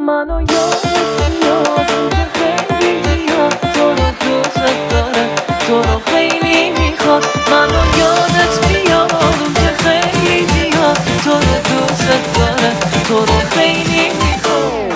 منو یادت میاد که خیلی زیاد تو رو دوست داره، تو رو خیلی میخواد. منو یادت میاد که خیلی زیاد تو رو دوست داره، تو رو خیلی میخواد.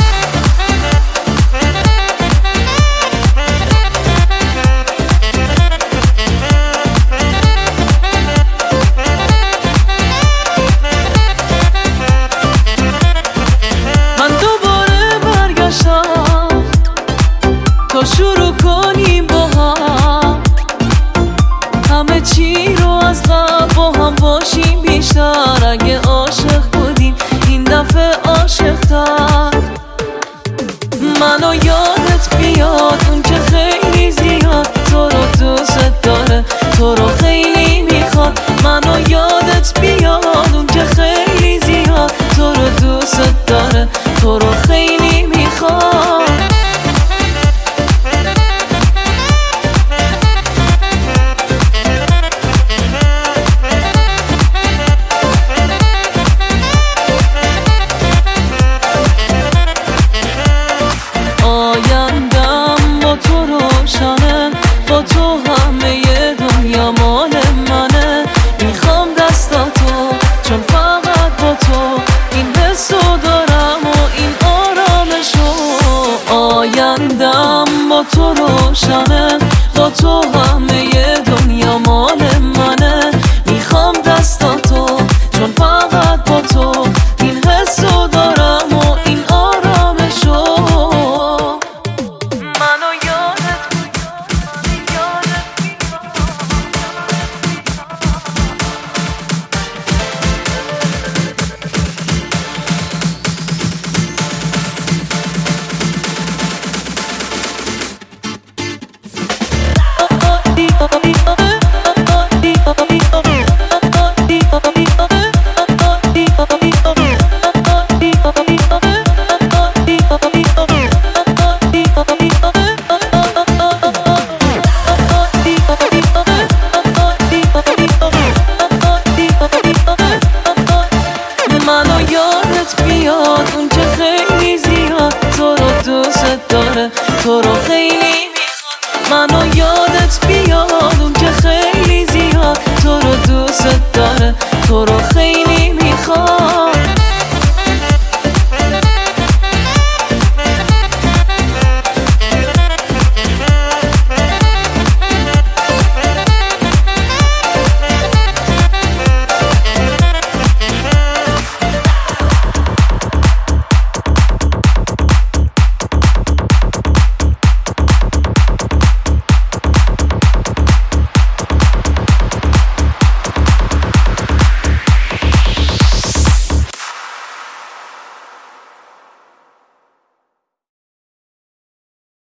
تا شروع کنیم با هم همه چی رو از قبل با هم باشیم بیشتر. اگه عاشق بودیم این دفعه عاشق تر. منو یادت بیاد اون که خیلی زیاد تو رو دوست داره، تو رو خیلی میخواد. منو یادت بیاد اون که خیلی زیاد تو رو دوست